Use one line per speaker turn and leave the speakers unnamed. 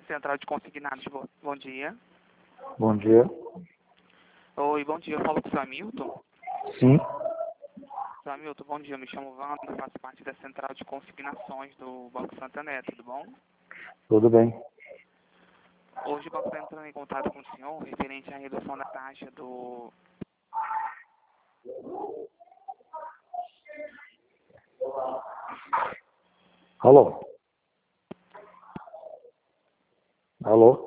Central de Consignados, bom dia.
Bom dia.
Oi, bom dia. Eu falo com o seu Hamilton.
Sim.
Seu Hamilton, bom dia. Eu me chamo Wanda, faço parte da Central de Consignações do Banco Santander, tudo bom?
Tudo bem.
Hoje o banco está entrando em contato com o senhor referente à redução da taxa do...
Alô? Alô?